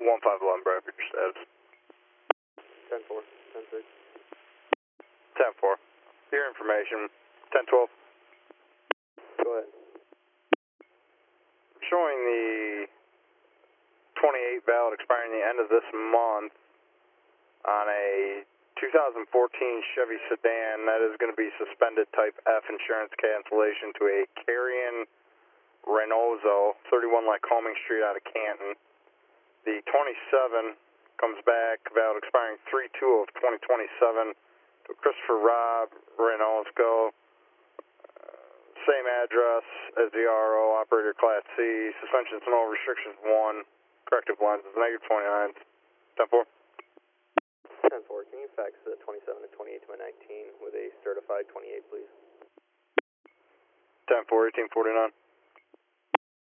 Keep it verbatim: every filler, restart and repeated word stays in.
one five one, Bradford, your status. ten four, ten six. ten four. Your information, ten twelve. Go ahead. Showing the twenty-eight valid expiring the end of this month on a two thousand fourteen Chevy sedan that is going to be suspended type F insurance cancellation to a Carrion Reynoso, thirty-one Lycoming Street out of Canton. The twenty-seven comes back, valid expiring three two of twenty twenty-seven to Christopher Rob Reynoso. Same address as the R O, operator class C, suspension no restrictions one, corrective lenses negative twenty-nine, ten four. ten four, can you fax the twenty-seven to twenty-eight to my nineteen with a certified twenty-eight, please? ten four, eighteen forty-nine.